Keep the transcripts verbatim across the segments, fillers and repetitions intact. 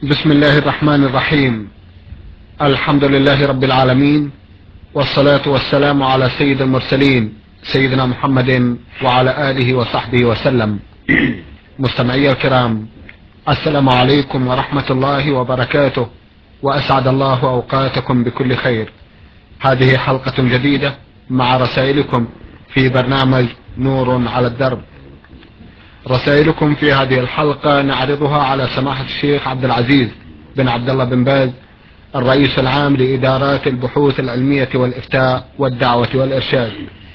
بسم الله الرحمن الرحيم. الحمد لله رب العالمين، والصلاة والسلام على سيد المرسلين سيدنا محمد وعلى آله وصحبه وسلم. مستمعي الكرام، السلام عليكم ورحمة الله وبركاته، وأسعد الله أوقاتكم بكل خير. هذه حلقة جديدة مع رسائلكم في برنامج نور على الدرب. رسائلكم في هذه الحلقة نعرضها على سماحة الشيخ عبد العزيز بن عبد الله بن باز، الرئيس العام لإدارات البحوث العلمية والإفتاء والدعوة والإرشاد.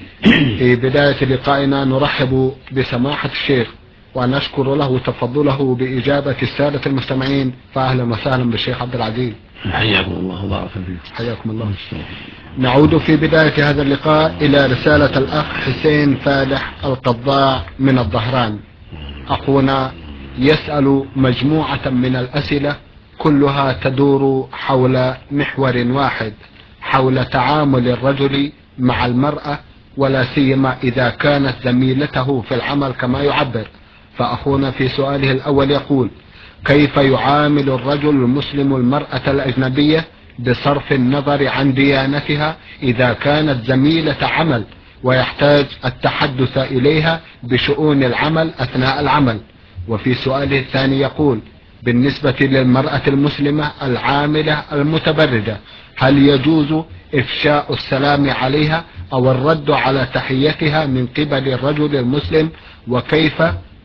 في بداية لقائنا نرحب بسماحة الشيخ ونشكر له تفضله بإجابة السادة المستمعين، فأهلا وسهلا بالشيخ عبد العزيز. حياكم الله وبارك فيكم. حياكم الله. نعود في بداية هذا اللقاء إلى رسالة الأخ حسين فالح القضاع من الظهران. أخونا يسأل مجموعة من الأسئلة كلها تدور حول محور واحد، حول تعامل الرجل مع المرأة، ولا سيما إذا كانت زميلته في العمل كما يعبر. فأخونا في سؤاله الأول يقول: كيف يعامل الرجل المسلم المرأة الأجنبية بصرف النظر عن ديانتها إذا كانت زميلة عمل ويحتاج التحدث إليها بشؤون العمل أثناء العمل؟ وفي سؤاله الثاني يقول: بالنسبة للمرأة المسلمة العاملة المتبرجة، هل يجوز إفشاء السلام عليها أو الرد على تحيتها من قبل الرجل المسلم؟ وكيف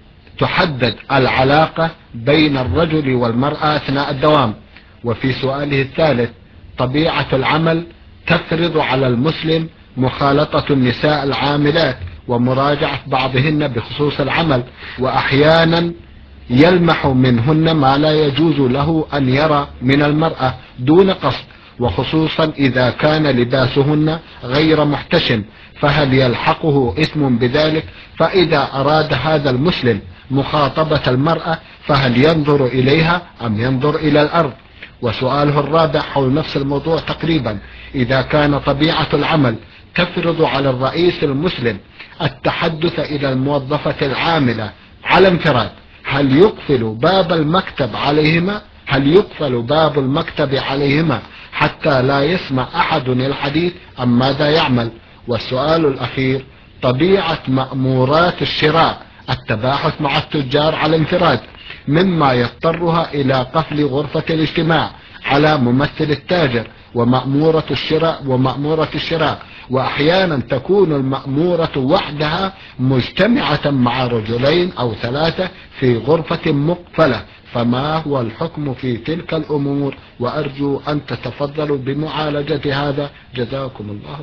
تحدد العلاقة بين الرجل والمرأة أثناء الدوام؟ وفي سؤاله الثالث: طبيعة العمل تفرض على المسلم مخالطة النساء العاملات ومراجعة بعضهن بخصوص العمل، وأحيانا يلمح منهن ما لا يجوز له أن يرى من المرأة دون قصد، وخصوصا إذا كان لباسهن غير محتشم، فهل يلحقه إثم بذلك؟ فإذا أراد هذا المسلم مخاطبة المرأة فهل ينظر إليها أم ينظر إلى الأرض؟ وسؤاله الرابع حول نفس الموضوع تقريبا: إذا كان طبيعة العمل تفرض على الرئيس المسلم التحدث إلى الموظفة العاملة على انفراد، هل يقفل باب المكتب عليهما هل يقفل باب المكتب عليهما حتى لا يسمع أحد الحديث أم ماذا يعمل؟ والسؤال الأخير: طبيعة مأمورات الشراء التباحث مع التجار على انفراد، مما يضطرها إلى قفل غرفة الاجتماع على ممثل التاجر ومأمورة الشراء ومأمورة الشراء وأحيانا تكون المأمورة وحدها مجتمعة مع رجلين أو ثلاثة في غرفة مقفلة، فما هو الحكم في تلك الأمور؟ وأرجو أن تتفضلوا بمعالجة هذا، جزاكم الله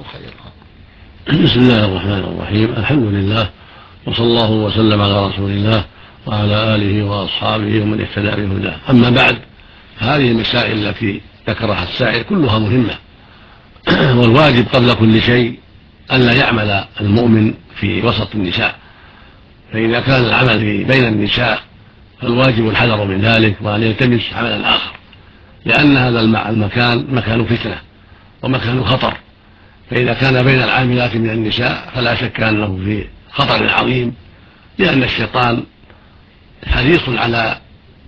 خيرا. بسم الله الرحمن الرحيم. الحمد لله، وصلى الله وسلم على رسول الله وعلى آله وأصحابه ومن اهتدى بهداه. أما بعد، هذه المسائل التي ذكرها السائل كلها مهمة، والواجب قبل كل شيء أن لا يعمل المؤمن في وسط النساء، فإذا كان العمل بين النساء فالواجب الحذر من ذلك وأن يلتمس عملا آخر، لأن هذا المكان مكان فتنة ومكان خطر. فإذا كان بين العاملات من النساء فلا شك أنه في خطر عظيم، لأن الشيطان حريص على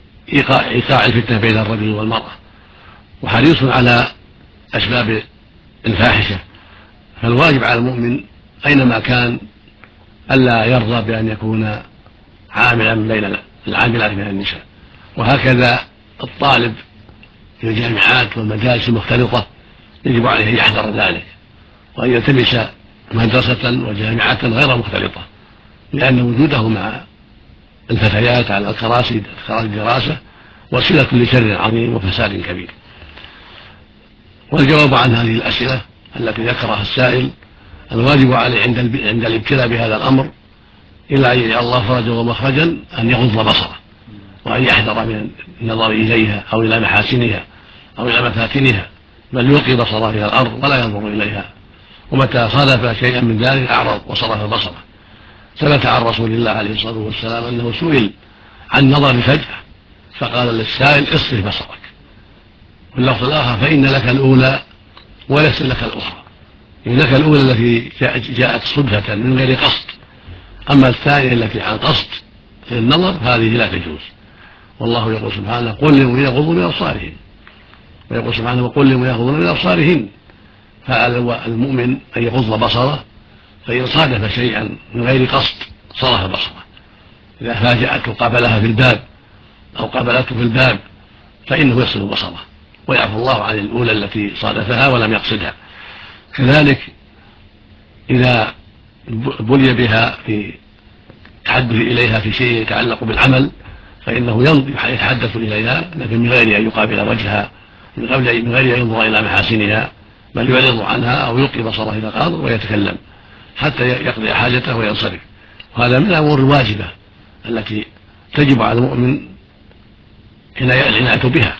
إيقاع الفتنة بين الرجل والمرأة، وحريص على أسباب الفاحشة. فالواجب على المؤمن أينما كان ألا يرضى بأن يكون عاملا بين العاملات من النساء. وهكذا الطالب في الجامعات والمجالس المختلطة يجب عليه أن يحذر ذلك، وأن يلتمس مدرسة وجامعة غير مختلطة، لأن وجوده مع الفتيات على الكراسي الدراسة وسيلة لشر عظيم وفساد كبير. والجواب عن هذه الأسئلة التي ذكرها السائل: الواجب عليه عند عند الابتلاء بهذا الأمر إلا أن يجعل الله فرجا ومخرجا أن يغض بصره، وأن يحذر من النظر إليها أو إلى محاسنها أو إلى مفاتنها، بل يلقي بصره إلى الأرض ولا ينظر إليها. ومتى صادف شيئا من ذلك أعرض وصرف بصره. ثبت عن رسول الله عليه الصلاة والسلام أنه سئل عن نظر فجأة فقال للسائل: اصرف بصرك. واللفظ الآخر: فإن لك الأولى وليس لك الأخرى. إن لك الأولى التي جاءت صدفة من غير قصد، أما الثانية التي عن قصد في النظر هذه لا تجوز. والله يقول سبحانه قل للمؤمنين يغضوا من أبصارهم، ويقول سبحانه وقل للمؤمنين يغضوا من أبصارهن. فالمؤمن أن يغض بصره، فإن صادف شيئا من غير قصد صرف بصره، إذا فاجأته قابلها في الباب أو قابلته في الباب فإنه يصرف بصره ويعفو الله عن الأولى التي صادفها ولم يقصدها. كذلك إذا بلي بها في تحدث إليها في شيء يتعلق بالعمل فإنه يتحدث إليها لكن من غير أن يقابل وجهها، من غير أن ينظر إلى محاسنها، بل يعرض عنها أو يلقي بصره إلى الأرض ويتكلم حتى يقضي حاجته وينصرف. وهذا من الأمور الواجبة التي تجب على المؤمن العناية بها.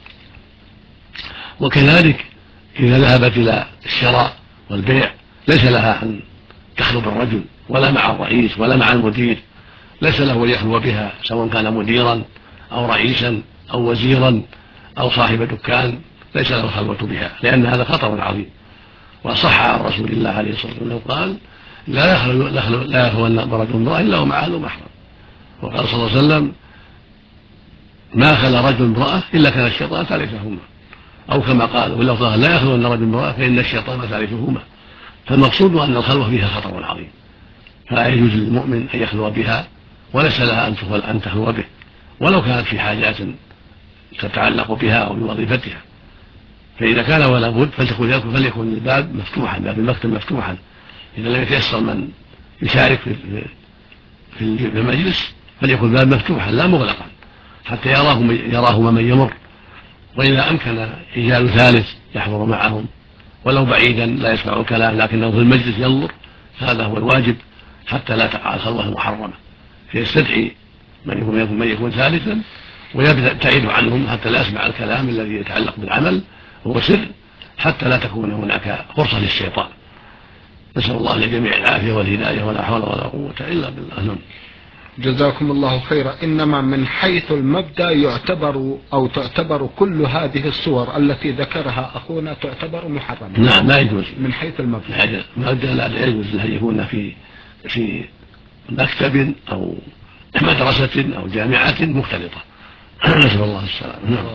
وكذلك إذا ذهبت إلى الشراء والبيع ليس لها أن تخلو بالرجل ولا مع الرئيس ولا مع المدير، ليس له أن يخلو بها سواء كان مديرا أو رئيسا أو وزيرا أو صاحب دكان، ليس له الخلوة بها، لأن هذا خطر عظيم. وصح عن رسول الله عليه الصلاة والسلام قال لا يخلو لا يخلون برجل امرأة إلا ومعه أهل محرم. وقال صلى الله عليه وسلم ما خلا رجل امرأة إلا كان الشيطان ثالثهما، أو كما قال واللفظ لا يخلون رجل امرأة فإن الشيطان ثالثهما. فالمقصود أن الخلوة فيها خطر عظيم، فلا يجوز للمؤمن أن يخلو بها وليس لها أن تخلو به ولو كانت في حاجات تتعلق بها أو بوظيفتها. فإذا كان ولا بد فليكن الباب مفتوحا، باب المكتب مفتوحا، إذا لم يتيسر من يشارك في المجلس فليكن الباب مفتوحا لا مغلقا حتى يراه يراه من يمر. وإذا أمكن رجال ثالث يحضر معهم ولو بعيدا لا يسمع الكلام لكنه في المجلس ينظر فهذا هو الواجب حتى لا تقع الخلوة المحرمة، فيستدعي من يكون, من يكون ثالثا ويبتعد عنهم حتى لا يسمع الكلام الذي يتعلق بالعمل هو سر، حتى لا تكون هناك فرصة للشيطان. نسأل الله لجميع العافية والهداية ولا حول ولا قوة إلا بالله. جزاكم الله خيرا. إنما من حيث المبدأ يعتبر أو تعتبر كل هذه الصور التي ذكرها أخونا تعتبر محرمة. نعم لا يجوز من حيث المبدأ. المبدأ لا يجوز أن يكون في في مكتب أو مدرسة أو جامعة مختلطة. نسأل الله السلامة.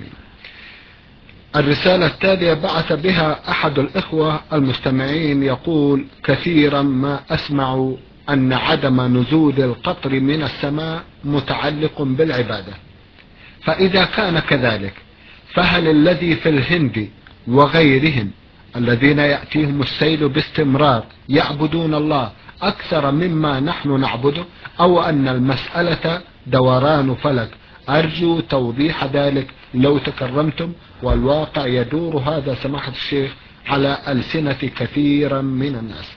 الرسالة التالية بعث بها أحد الإخوة المستمعين يقول كثيرا ما أسمع أن عدم نزول القطر من السماء متعلق بالعبادة، فإذا كان كذلك فهل الذي في الهند وغيرهم الذين يأتيهم السيل باستمرار يعبدون الله أكثر مما نحن نعبده، أو أن المسألة دوران فلك؟ أرجو توضيح ذلك لو تكرمتم، والواقع يدور هذا سماحة الشيخ على ألسنة كثيرا من الناس.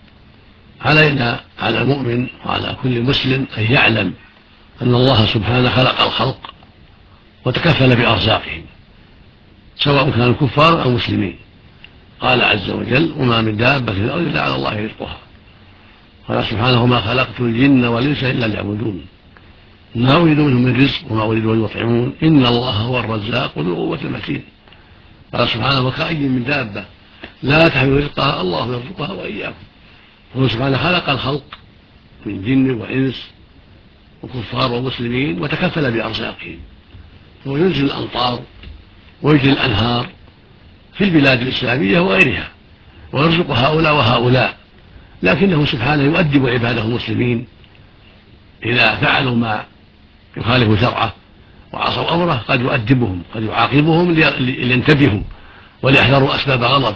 علينا على المؤمن وعلى كل مسلم أن يعلم أن الله سبحانه خلق الخلق وتكفل بأرزاقهم سواء كانوا كفار أو مسلمين. قال عز وجل وما من دابة في الأرض إلا على الله رزقها. قال سبحانه ما خلقت الجن والإنس إلا ليعبدون ما أريد منهم من رزق وما أريد أن يطعمون إن الله هو الرزاق ذو القوة المتين. قال سبحانه وكأي من دابة لا تحمل رزقها الله يرزقها وإياكم. هو سبحانه خلق الخلق من جن وإنس وكفار ومسلمين وتكفل بأرزاقهم، وينزل الأمطار ويجري الأنهار في البلاد الإسلامية وغيرها ويرزق هؤلاء وهؤلاء، لكنه سبحانه يؤدب عباده المسلمين إذا فعلوا ما يخالف شرعه وعصوا أمره قد يؤدبهم قد يعاقبهم لينتبهوا وليحذروا أسباب غضبه،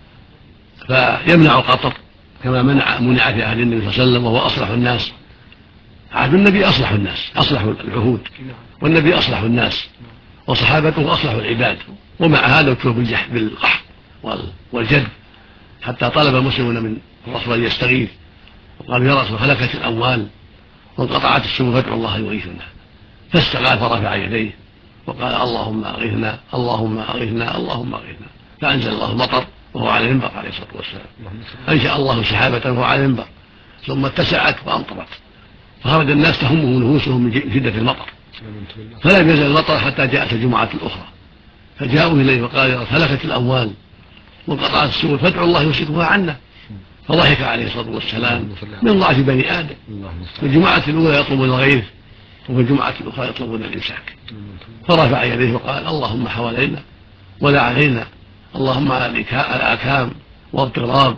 فيمنع القطر كما منع منع في عهد النبي صلى الله عليه وسلم وهو أصلح الناس. عهد النبي أصلح الناس أصلح العهود، والنبي أصلح الناس وصحابته أصلح العباد، ومع هذا ابتلوا بالقحط والجد حتى طلب مسلمون من الرسول أن يستغيث وقالوا يا رسول هلكت الأموال وانقطعت السبل فادعوا الله يغيثنا، فاستغاث فرفع يديه وقال اللهم أغثنا اللهم أغثنا اللهم أغثنا، فأنزل الله المطر وهو على المنبر عليه الصلاة والسلام، أنشأ الله سحابة وهو على المنبر ثم اتسعت وأمطرت فخرج الناس تهمهم نفوسهم من شدة المطر، فلم يزل المطر حتى جاءت الجمعة الأخرى فجاءوا إليه وقال هلكت الأموال وانقطعت السبل فادعوا الله يمسكها عنا، فضحك عليه الصلاة والسلام من ضعف بني آدم. في الجمعة الأولى يطلب الغيث وفي الجمعة الأخرى يطلبون الإمساك، فرفع يديه وقال اللهم حوالينا ولا علينا، اللهم على الأكام واضطراب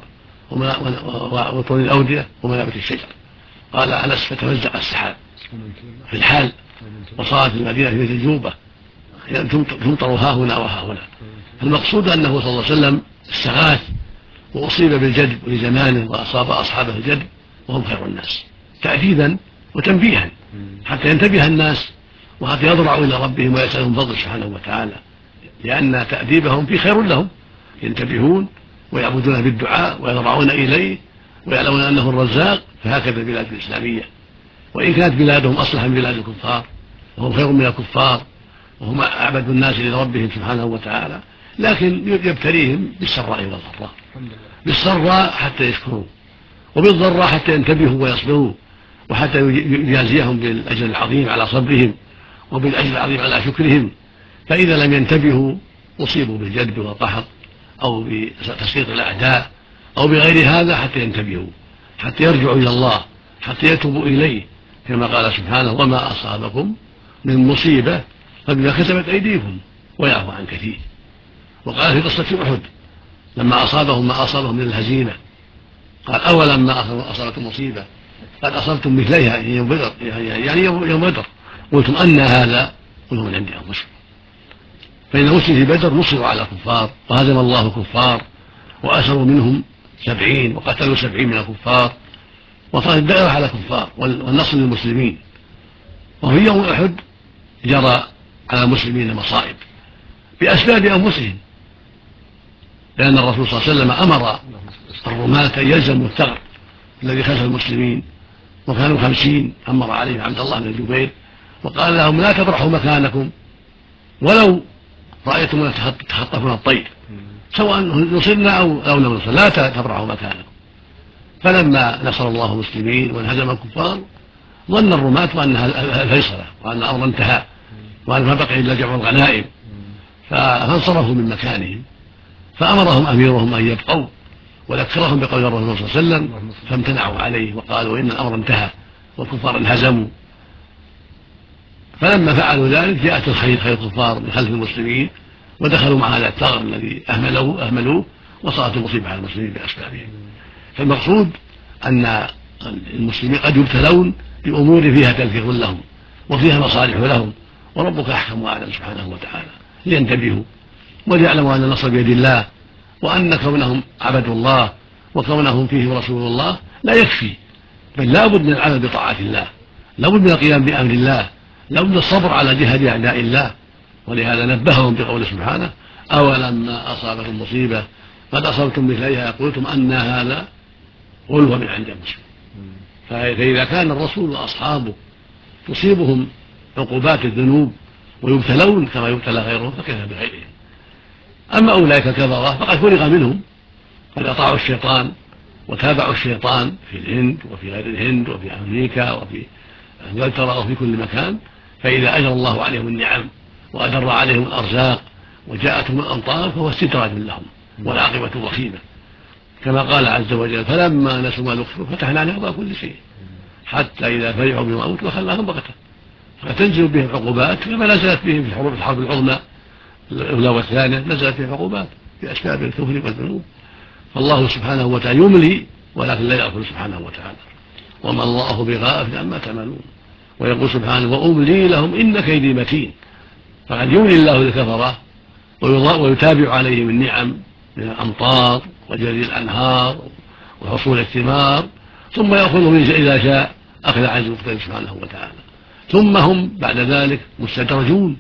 وطول الأودية ومنابت الشجر. قال أنس فتمزق السحاب في الحال، وصارت المدينة في مثل جوبة تمطر ها هنا وها هنا. المقصود أنه صلى الله عليه وسلم استغاث وأصيب بالجدب لزمانه وأصاب أصحابه الجدب وهم خير الناس، تأكيدا وتنبيها حتى ينتبه الناس وحتى يضرعوا إلى ربهم ويسألهم فضل سبحانه وتعالى، لأن تأديبهم في خير لهم، ينتبهون ويعبدون بالدعاء ويضرعون إليه ويعلمون أنه الرزاق. فهكذا البلاد الإسلامية، وإن كانت بلادهم أصلح من بلاد الكفار وهم خير من الكفار وهم أعبد الناس لربهم سبحانه وتعالى، لكن يبتليهم بالسراء والضراء، بالسراء حتى يشكروا، وبالضراء حتى ينتبهوا ويصبروا، وحتى يجازيهم بالأجر العظيم على صبرهم وبالأجر العظيم على شكرهم. فإذا لم ينتبهوا أصيبوا بالجدب والقحط أو بتسليط الأعداء أو بغير هذا، حتى ينتبهوا، حتى يرجعوا إلى الله، حتى يتوبوا إليه، كما قال سبحانه وما أصابكم من مصيبة فبما كسبت أيديكم ويعفو عن كثير. وقال في قصة أحد لما أصابهم ما أصابهم من الهزيمة قال أولا ما أصابتم مصيبة قد أصبتم مثليها يوم بدر، يعني يوم بدر قلتم أن هذا قل هو من عند أنفسكم. فإن المسلم في بدر نصروا على الكفار وهزم الله الكفار وأسروا منهم سبعين وقتلوا سبعين من الكفار، وصارت الدائرة على الكفار والنصر للمسلمين. وفي يوم أحد جرى على المسلمين مصائب بأسباب أنفسهم، لأن الرسول صلى الله عليه وسلم أمر الرماة أن يلزموا الثغر الذي خلف المسلمين، وكانوا خمسين، أمر عليهم عبد الله بن الزبير وقال لهم لا تبرحوا مكانكم ولو رأيتم تخطفون الطير، سواء نصرنا أو لم نصر، لا تبرحوا مكانكم. فلما نصر الله المسلمين وانهزم الكفار ظن الرماة أنها الفيصلة وأن الأمر انتهى وأن ما بقي إلا جمع الغنائم، فانصرفوا من مكانهم، فأمرهم أميرهم أن يبقوا وذكرهم بقول الرسول صلى الله عليه وسلم فامتنعوا عليه وقالوا إن الأمر انتهى والكفار انهزموا. فلما فعلوا ذلك جاءت الخير خير الكفار من خلف المسلمين ودخلوا مع هذا الثغر الذي أهملوه أهملوه وصارت المصيبة على المسلمين بأسبابهم. فالمقصود أن المسلمين قد يبتلون بأمور فيها تذكير لهم وفيها مصالح لهم، وربك أحكم وأعلم سبحانه وتعالى، لينتبهوا وليعلموا أن النصر بيد الله، وأن كونهم عبدوا الله وكونهم فيه رسول الله لا يكفي، بل لا بد من العمل بطاعة الله، لا بد من القيام بأمر الله، لا بد من الصبر على جهاد أعداء الله. ولهذا نبههم بقوله سبحانه أولما أصابكم مصيبة قد أصبتم مثليها قلتم أن هذا قل هو من عند أنفسكم. فإذا كان الرسول وأصحابه تصيبهم عقوبات الذنوب ويبتلون كما يبتلى غيرهم فكيف بغيرهم؟ أما أولئك الكفرة فقد فرغ منهم، قد أطاعوا الشيطان وتابعوا الشيطان في الهند وفي غير الهند وفي أمريكا وفي انجلترا وفي كل مكان، فإذا أجرى الله عليهم النعم وأدر عليهم الأرزاق وجاءتهم الأمطار فهو استدراج لهم والعاقبة وخيمة، كما قال عز وجل فلما نسوا ما ذكروا فتحنا عليهم أبواب كل شيء حتى إذا فرحوا بما أوتوا وخلاهم بغتة، فتنزل بهم عقوبات كما نزلت بهم في الحروب الحرب العظمى الأولى والثانية، نزلت بهم عقوبات بأسباب الكفر والذنوب. فالله سبحانه وتعالى يملي ولكن لا يغفر سبحانه وتعالى، وما الله بغافل عما تعملون. ويقول سبحانه وأملي لهم إن كيدي متين. فقد يملي الله للكفرة ويتابع عليهم النعم من الأمطار وجري الأنهار وحصول الثمار، ثم يأخذهم إذا شاء أخذ عز وجل سبحانه وتعالى، ثم هم بعد ذلك مستدرجون.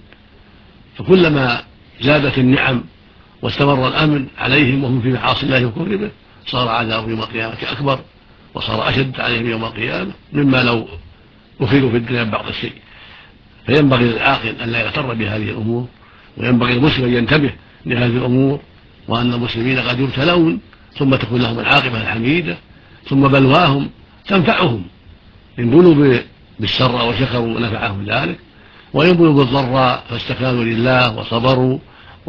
فكلما زادت النعم واستمر الأمن عليهم وهم في معاصي الله وكفر به صار عذابهم يوم القيامة أكبر وصار أشد عليهم يوم القيامة مما لو أخذوا في الدنيا بعض الشيء. فينبغي للعاقل أن لا يغتر بهذه الأمور، وينبغي المسلم أن ينتبه لهذه الأمور، وأن المسلمين قد يبتلون ثم تكون لهم العاقبة الحميدة، ثم بلواهم تنفعهم إن بلوا بالسراء وشكروا ونفعهم ذلك، وإن بلوا بالضراء فاستكانوا لله وصبروا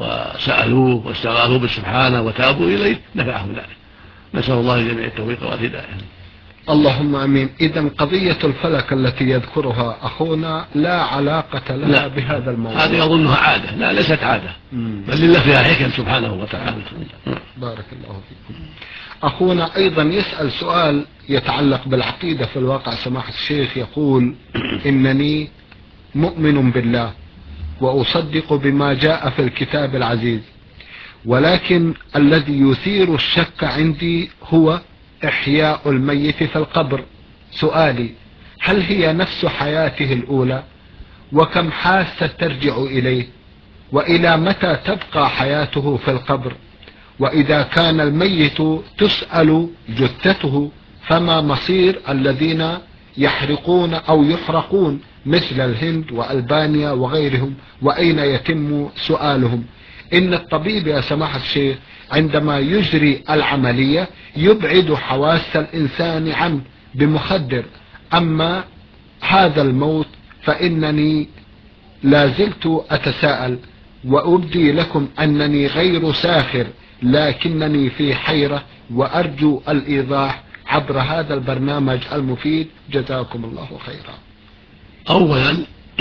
وسألوه واستغاثوا به سبحانه وتابوا إليه نفعهم ذلك. نسأل الله جميع التوفيق والهداية. اللهم امين. اذا قضية الفلك التي يذكرها اخونا لا علاقة لها لا. بهذا الموضوع. هذه اظنها عادة، لا ليست عادة، مم. بل لله فيها حكم سبحانه وتعالى. بارك الله فيكم. اخونا ايضا يسأل سؤال يتعلق بالعقيدة في الواقع. سماحة الشيخ يقول انني مؤمن بالله واصدق بما جاء في الكتاب العزيز، ولكن الذي يثير الشك عندي هو إحياء الميت في القبر. سؤالي: هل هي نفس حياته الأولى؟ وكم حاسة ترجع إليه؟ وإلى متى تبقى حياته في القبر؟ وإذا كان الميت تسأل جثته فما مصير الذين يحرقون أو يحرقون مثل الهند وألبانيا وغيرهم، وأين يتم سؤالهم؟ إن الطبيب يا سماحة الشيخ عندما يجري العملية يبعد حواس الإنسان عنه بمخدر، أما هذا الموت فإنني لازلت أتساءل، وأبدي لكم أنني غير ساخر لكنني في حيرة، وأرجو الإيضاح عبر هذا البرنامج المفيد. جزاكم الله خيرا. أولا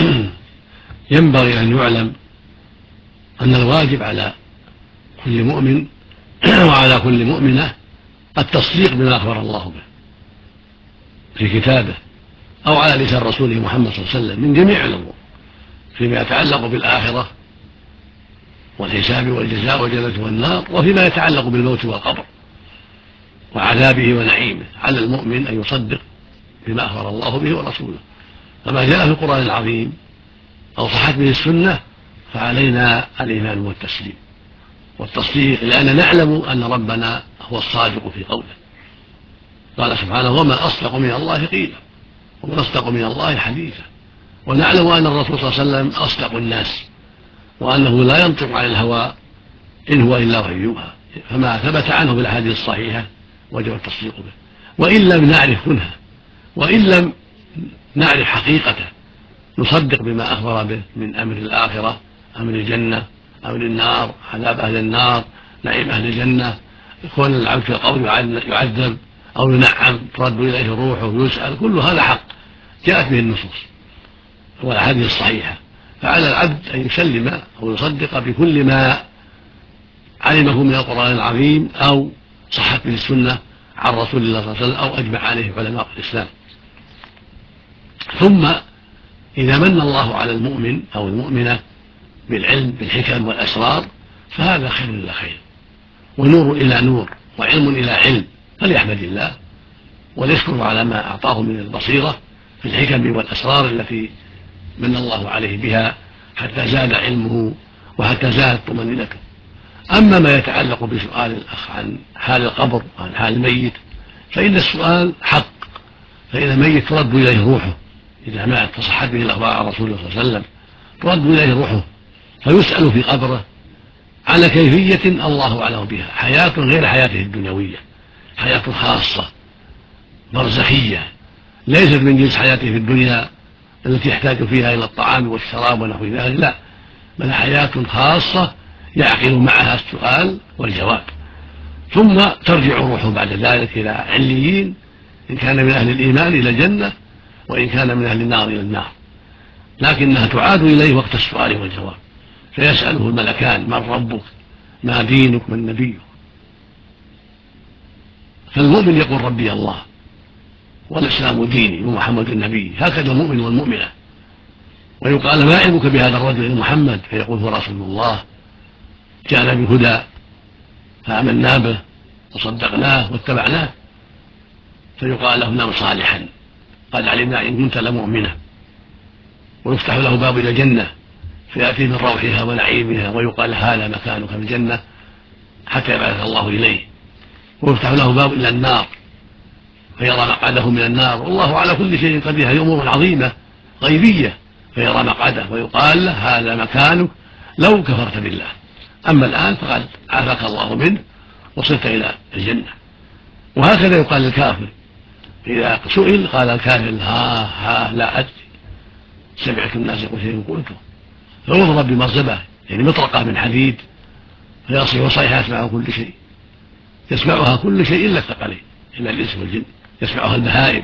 ينبغي أن يعلم أن الواجب على كل مؤمن وعلى كل مؤمنة التصديق بما أخبر الله به في كتابه أو على لسان رسوله محمد صلى الله عليه وسلم من جميع الأمور فيما يتعلق بالآخرة والحساب والجزاء والجنة والنار، وفيما يتعلق بالموت والقبر وعذابه ونعيمه. على المؤمن أن يصدق بما أخبر الله به ورسوله، فما جاء في القرآن العظيم أو صحت به السنة فعلينا الإيمان والتسليم والتصديق، لأن نعلم أن ربنا هو الصادق في قوله. قال سبحانه: وما أصدق من الله قيلا وما أصدق من الله حديثا. ونعلم أن الرسول صلى الله عليه وسلم أصدق الناس، وأنه لا ينطق عن الهوى إن هو إلا وحي يوحى، فما ثبت عنه بالأحاديث الصحيحة وجب التصديق به، وإن لم نعرف كنها وإن لم نعرف حقيقته نصدق بما أخبر به من أمر الآخرة، أمر الجنة، أمر النار، عذاب أهل النار، نعيم أهل الجنة، كون العبد في القبر يعذب أو ينعم ترد إليه روحه ويسأل، كل هذا حق جاءت به النصوص والأحاديث الصحيحة. فعلى العبد أن يسلم أو يصدق بكل ما علمه من القرآن العظيم أو صحت به السنة عن رسول الله صلى الله عليه وسلم أو أجمع عليه علماء الإسلام. ثم إذا من الله على المؤمن أو المؤمنة بالعلم بالحكم والأسرار فهذا خير إلى خير، ونور إلى نور، وعلم إلى علم، فليحمد الله وليشكر على ما أعطاه من البصيرة في الحكم والأسرار التي من الله عليه بها حتى زاد علمه وحتى زادت طمأنينته. أما ما يتعلق بسؤال الأخ عن حال القبر وعن حال الميت فإن السؤال حق، فإن الميت ترد إليه روحه إذا مات فصحت به الأخبار عن رسول الله صلى الله عليه وسلم، ترد إليه روحه فيسأل في قبره على كيفية الله أعلم بها، حياة غير حياته الدنيوية، حياة خاصة برزخية ليست من جنس حياته في الدنيا التي يحتاج فيها إلى الطعام والشراب ونحو ذلك، لا، بل حياة خاصة يعقل معها السؤال والجواب. ثم ترجع روحه بعد ذلك إلى عليين، إن كان من أهل الإيمان إلى الجنة، وإن كان من أهل النار إلى النار، لكنها تعاد إليه وقت السؤال والجواب، فيسأله الملكان: من ربك؟ ما دينك؟ من نبيك؟ فالمؤمن يقول: ربي الله والإسلام ديني ومحمد النبي، هكذا المؤمن والمؤمنة. ويقال: ما علمك بهذا الرجل محمد؟ فيقول: هو رسول الله جاءنا بهدى فآمنا به وصدقناه واتبعناه. فيقال له: نعم صالحا قد علمنا إن كنت لمؤمنا. ويفتح له باب إلى الجنة فيأتي من روحها ونعيمها، ويقال: هذا مكانك في الجنة حتى يبعث الله إليه. ويفتح له باب إلى النار فيرى مقعده من النار، والله على كل شيء قدير، هذه أمور عظيمة غيبية، فيرى مقعده ويقال له: هذا مكانك لو كفرت بالله، أما الآن فقد عافاك الله منه وصلت إلى الجنة. وهكذا يقال للكافر إذا سئل قال الكافر: ها ها لا أدري، سمعت الناس يقول شيء قلته، فيضرب بمرزبة يعني مطرقة من حديد فيصيح صيحة يسمعها كل شيء، يسمعها كل شيء إلا الثقلين إلا الإنس والجن. يسمعها البهائم،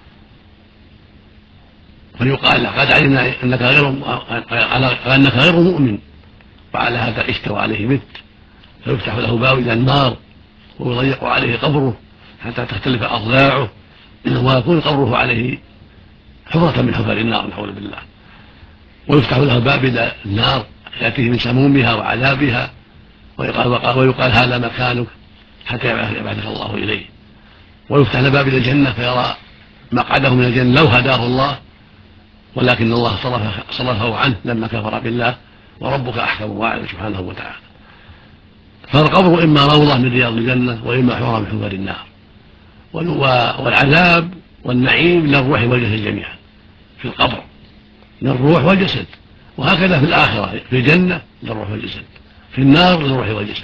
فيقال قد علمنا انك غير انك غير مؤمن وعلى هذا عشت وعليه مت، فيفتح له باب الى النار ويضيق عليه قبره حتى تختلف اضلاعه ويكون قبره عليه حفرة من حفر النار نعوذ بالله، ويفتح له باب الى النار ياتيه من سمومها وعذابها ويقال, ويقال هذا مكانك حتى يبعثك الله اليه، ويفتح له باب الى الجنه فيرى مقعده من الجنه لو هداه الله، ولكن الله صرفه عنه لما كفر بالله، وربك احكم واعلم سبحانه وتعالى. فالقبر اما روضه من رياض الجنه واما حفره من حفر النار، والعذاب والنعيم للروح والجسد جميعا في القبر، للروح والجسد، وهكذا في الاخره في الجنه للروح والجسد، في النار للروح والجسد.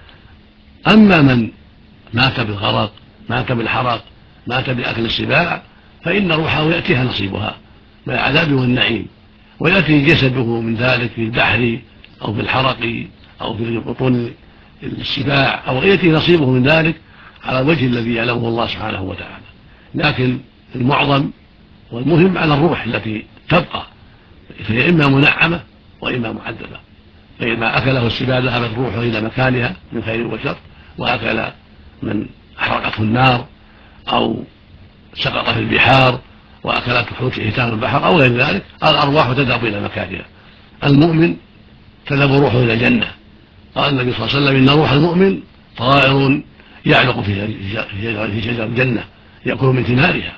اما من مات بالغرق، مات بالحرق، مات باكل السباع، فان روحه ياتيها نصيبها من العذاب والنعيم، وياتي جسده من ذلك في البحر او في الحرق او في بطون السباع، او ياتي نصيبه من ذلك على الوجه الذي يعلمه الله سبحانه وتعالى. لكن المعظم والمهم على الروح التي تبقى، فهي اما منعمه واما معذبه، فإذا أكله السباع ذهبت روحه إلى مكانها من خير وشر، وأكل من أحرقته النار أو سقط في البحار وأكلت حوت حيتان البحر أو غير ذلك، الأرواح تذهب إلى مكانها. المؤمن تذهب روحه إلى الجنة، قال النبي صلى الله عليه وسلم إن روح المؤمن طائر يعلق في شجر الجنة يأكل من ثمارها.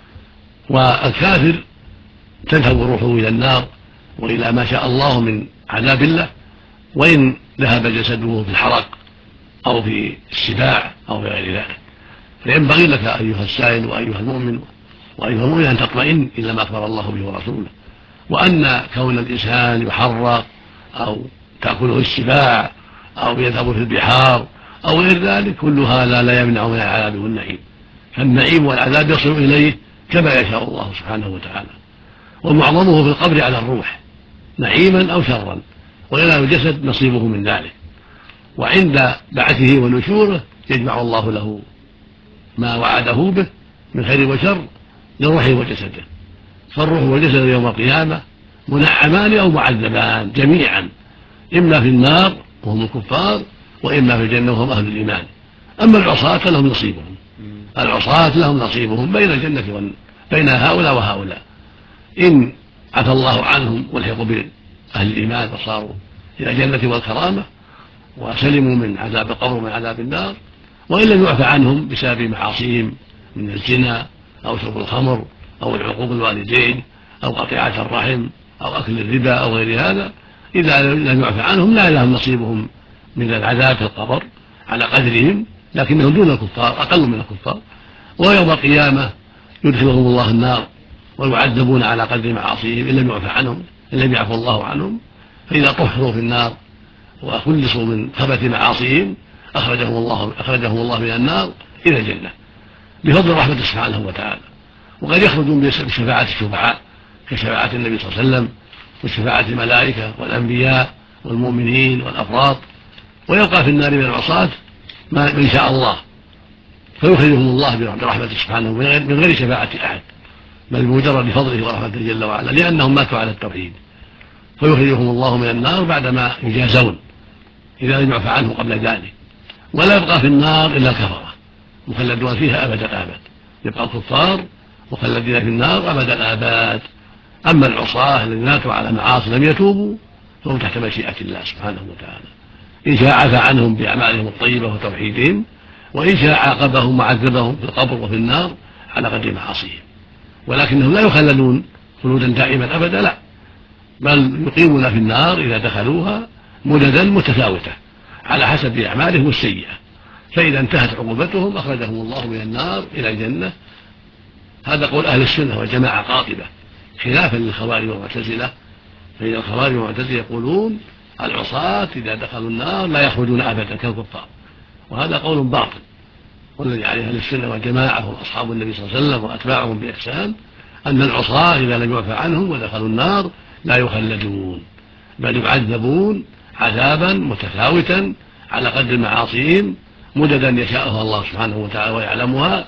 والكافر تذهب روحه إلى النار وإلى ما شاء الله من عذاب الله، وإن ذهب جسده في الحرق أو في السباع أو في غير ذلك. فينبغي لك أيها السائل وأيها المؤمن وأيها المؤمن أن تطمئن إلى ما أخبر الله به ورسوله، وأن كون الإنسان يحرق أو تأكله السباع أو يذهب في البحار أو غير ذلك كل هذا لا يمنع من العذاب والنعيم، فالنعيم والعذاب يصل إليه كما يشاء الله سبحانه وتعالى، ومعظمه في القبر على الروح نعيما أو شرا، وإلى الجسد نصيبه من ذلك. وعند بعثه ونشوره يجمع الله له ما وعده به من خير وشر لروحه وجسده، فالروح والجسد يوم القيامة منعمان أو معذبان جميعا، إما في النار وهم الكفار وإما في الجنة وهم أهل الإيمان. أما العصاة لهم نصيبهم، العصاة لهم نصيبهم بين الجنة وال... بين هؤلاء وهؤلاء، إن عفى الله عنهم والحقوا بأهل الإيمان وصاروا إلى الجنة والكرامة وسلموا من عذاب القبر ومن عذاب النار، وإن لم يعفى عنهم بسبب معاصيهم من الزنا أو شرب الخمر أو العقوق الوالدين أو قطيعة الرحم أو أكل الربا أو غير هذا، إذا لم يعفى عنهم لا لهم نصيبهم من العذاب في القبر على قدرهم، لكنهم دون الكفار أقل من الكفار. ويوم القيامة يدخلهم الله النار ويعذبون على قدر معاصيهم إن لم يعفى عنهم، إن لم يعفو الله عنهم، فإذا طهروا في النار وخلصوا من خبث معاصيهم أخرجهم الله أخرجهم الله من النار إلى الجنة بفضل رحمته سبحانه وتعالى. وقد يخرجون بشفاعة الشفعاء كشفاعة النبي صلى الله عليه وسلم وشفاعة الملائكة والأنبياء والمؤمنين والأفراط، ويبقى في النار من العصاة من شاء الله فيخرجهم الله برحمته سبحانه من غير شفاعة أحد، بل بمجرد فضله ورحمته جل وعلا، لأنهم ماتوا على التوحيد، فيخرجهم الله من النار بعدما يجازون إذا لم يعفى عنه قبل ذلك. ولا يبقى في النار إلا الكفرة مخلدون فيها أبد الآباد، يبقى الكفار مخلدين في النار أبد الآباد. أما العصاة الذين ماتوا على معاصي لم يتوبوا فهم تحت مشيئة الله سبحانه وتعالى، إن شاء عفى عنهم بأعمالهم الطيبة وتوحيدهم، وإن شاء عاقبهم وعذبهم في القبر وفي النار على قدر معاصيهم، ولكنهم لا يخلدون خلودا دائما أبدا، لا، بل يقيمون في النار إذا دخلوها مددا متفاوتة على حسب أعمالهم السيئة، فإذا انتهت عقوبتهم أخرجهم الله من النار إلى الجنة. هذا قول أهل السنة والجماعة قاطبة، خلافا للخوارج والمعتزلة، فإن الخوارج والمعتزلة يقولون العصاة إذا دخلوا النار لا يخرجون أبدا كالكفار، وهذا قول باطل. والذي عليه أهل السنة والجماعة وأصحاب النبي صلى الله عليه وسلم وأتباعهم بإحسان أن العصاة إذا لم يعفى عنهم ودخلوا النار لا يخلدون، بل يعذبون عذابا متفاوتا على قدر معاصيهم مددا يشاءها الله سبحانه وتعالى ويعلمها،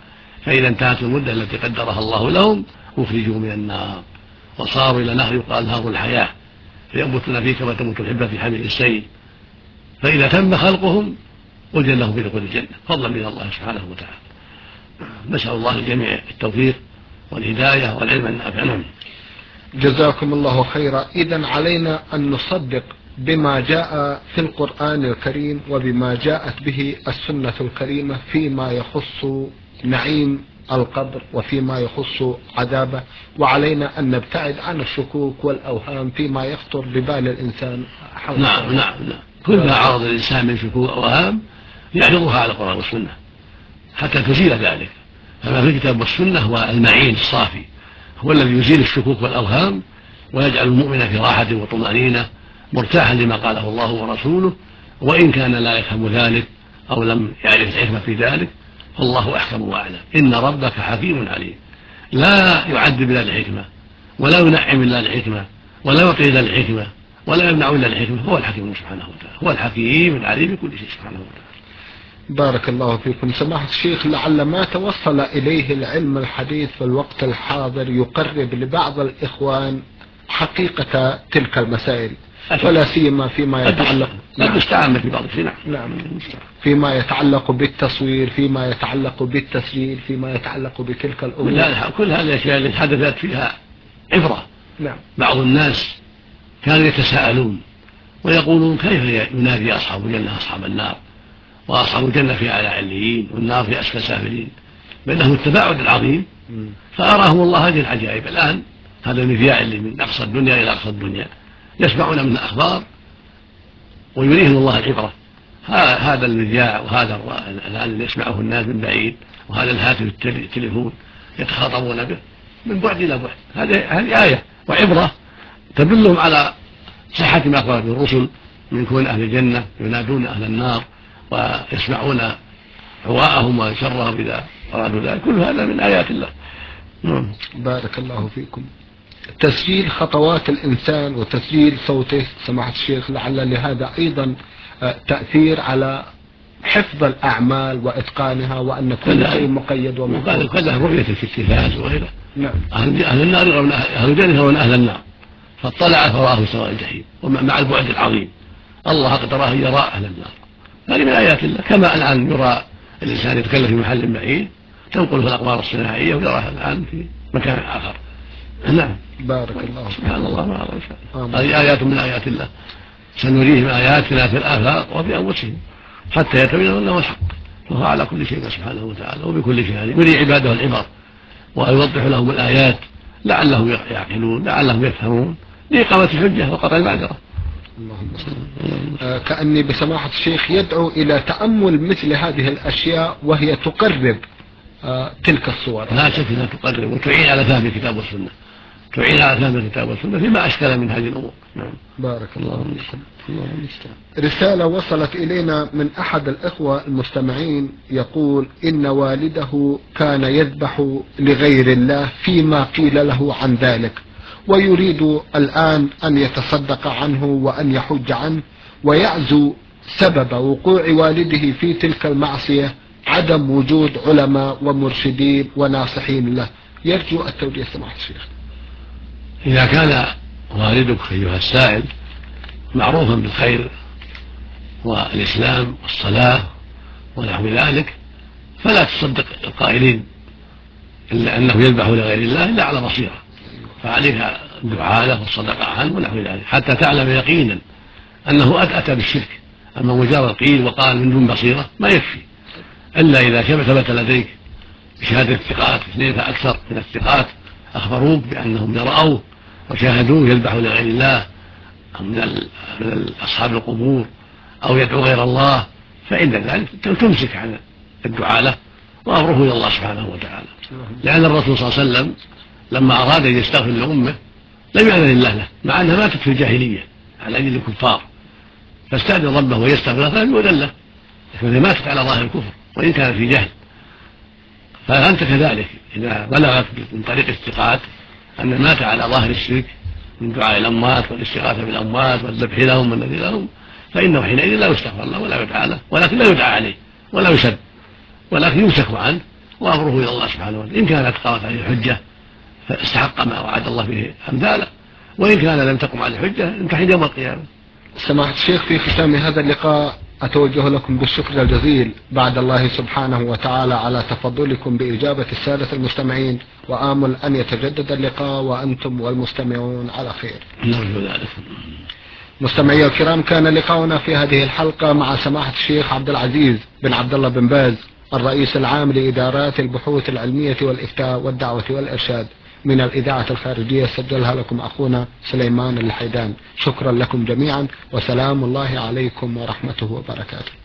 فإذا انتهت المدة التي قدرها الله لهم أخرجوا من النار وصاروا إلى نهر يقال نهر الحياة فينبتون فيه كما تنبت الحبة في حمل السيل، فإذا تم خلقهم أذن لهم بدخول الجنة فضلا من الله سبحانه وتعالى. نسأل الله للجميع التوفيق والهداية والعلم النافع. جزاكم الله خيرا. إذن علينا أن نصدق بما جاء في القرآن الكريم وبما جاءت به السنة الكريمة فيما يخص نعيم القبر وفيما يخص عذابه، وعلينا أن نبتعد عن الشكوك والأوهام فيما يخطر ببال الإنسان حول. نعم نعم نعم كل ما عرض الإنسان من شكوك وأوهام يعرضها على القرآن والسنة حتى تزيل ذلك. فما في الكتاب والسنة هو المعين الصافي، هو الذي يزيل الشكوك والأوهام ويجعل المؤمن في راحة وطمأنينة مرتاحا لما قاله الله ورسوله، وإن كان لا يفهم ذلك أو لم يعرف الحكمة في ذلك فالله أحكم وأعلم. إن ربك حكيم عليم، لا يعذب إلا الحكمة ولا ينعم إلا الحكمة ولا يعطي إلا الحكمة ولا يمنع إلا الحكمة، هو الحكيم سبحانه وتعالى، هو الحكيم العليم بكل شيء سبحانه وتعالى. بارك الله فيكم. سماحة الشيخ، لعل ما توصل إليه العلم الحديث في الوقت الحاضر يقرب لبعض الإخوان حقيقة تلك المسائل، ولا سيما فيما يتعلق المستعان في بعض الشيء. نعم فيما يتعلق بالتصوير، فيما يتعلق بالتسجيل، فيما يتعلق بتلك الأمور. كل هذه الأشياء التي حدثت فيها عبرة. نعم. بعض الناس كانوا يتساءلون ويقولون كيف ينادي أصحاب الجنة أصحاب النار، وأصحاب الجنة في أعلى عليين والنار في أسفل سافلين، بينهم التباعد العظيم. فأراهم الله هذه العجائب. الآن هذا المذياع اللي من أقصى الدنيا إلى أقصى الدنيا يسمعون من أخبار ويريهم الله العبرة. هذا المذياع وهذا الآن اللي يسمعه الناس من بعيد، وهذا الهاتف التليفون يتخاطبون به من بعد إلى بعد. هذه آية وعبرة تدلهم على صحة ما أخبر به الرسل من كون أهل الجنة ينادون أهل النار ويسمعون عواءهم وشرهم إذا أرادوا ذلك. كل هذا من آيات الله. بارك الله فيكم. تسجيل خطوات الإنسان وتسجيل صوته سماحة الشيخ لعل لهذا أيضا تأثير على حفظ الأعمال وإتقانها، وأن كل شيء مقيد ومقيد. كلها رؤية في التلفاز وغيره. نعم. أهل النار يرون أهل الجنة يرون أهل النار، فاطلع فرآه سواء الجحيم، ومع البعد العظيم الله قدره أن يرى أهل النار. هذه من آيات الله. كما الآن يرى الإنسان يتكلم في محل بعيد تنقله الأقمار الصناعية ويراه الآن في مكان آخر. نعم. بارك الله. سبحان الله ما أعلم. هذه آيات من آيات الله، سنريهم آياتنا في الآفاق وفي أنفسهم حتى يتبين لهم الحق، وهو على كل شيء سبحانه وتعالى وبكل شيء عليم. يري عباده العبر ويوضح لهم الآيات لعلهم يعقلون لعلهم يفهمون لإقامة الحجة وقطع المعذرة. اللهم صل. آه كأني بسماحة الشيخ يدعو إلى تأمل مثل هذه الأشياء وهي تقرب آه تلك الصور. لا شك أنها تقرب وتعين على فهم الكتاب والسنة، تعين على فهم الكتاب والسنة فيما أشكل من هذه الأمور. نعم. بارك الله فيكم. رسالة وصلت إلينا من أحد الإخوة المستمعين يقول إن والده كان يذبح لغير الله فيما قيل له عن ذلك، ويريد الآن أن يتصدق عنه وأن يحج عنه، ويعزو سبب وقوع والده في تلك المعصية عدم وجود علماء ومرشدين وناصحين له. يرجو التوجيه سماحة الشيخ. إذا كان والدك أيها السائل معروفا بالخير والإسلام والصلاة ونحو ذلك فلا تصدق القائلين إلا أنه يذبح لغير الله إلا على بصيرة، فعليك الدعاء له والصدقة عنه ونحو ذلك حتى تعلم يقينا أنه أتى بالشرك. أما مجرد قيل وقال من دون بصيرة ما يكفي، إلا إذا ثبت لديك بشهادة الثقات اثنين فأكثر من الثقات أخبروك بأنهم رأوه وشاهدوه يذبح لغير الله من من أصحاب القبور أو يدعو غير الله، فإن ذلك تمسك عن الدعاء له وأمره إلى الله سبحانه وتعالى. لأن الرسول صلى الله عليه وسلم لما أراد أن يستغفر لأمه لم يأذن الله له، مع أنها ماتت في الجاهلية على أيدي الكفار، فاستأذن ربه ويستغفر فلم يؤذن له، لكن ماتت على ظاهر الكفر وإن كان في جهل. فأنت كذلك إذا بلغت من طريق الثقات أن مات على ظاهر الشرك من دعاء الأموات والاستغاثة بالأموات والذبح لهم والنذر لهم فإنه حينئذ لا يستغفر له ولا يدعى له، ولكن لا يدعى عليه ولا يسب، ولكن يمسك عنه وأمره إلى الله سبحانه وتعالى. إن كانت قامت عليه الحجة فاستحق ما وعد الله به أمثاله، وإن كان لم تقم عليه الحجة امتحن يوم القيامة. سماحة الشيخ، في ختام هذا اللقاء أتوجه لكم بالشكر الجزيل بعد الله سبحانه وتعالى على تفضلكم بإجابة السادة المستمعين، وآمل أن يتجدد اللقاء وأنتم والمستمعون على خير. نرجو ذلك. مستمعي الكرام، كان لقاؤنا في هذه الحلقة مع سماحة الشيخ عبد العزيز بن عبد الله بن باز، الرئيس العام لإدارات البحوث العلمية والإفتاء والدعوة والإرشاد، من الإذاعة الخارجية، سجلها لكم أخونا سليمان الحيدان. شكرا لكم جميعا، وسلام الله عليكم ورحمته وبركاته.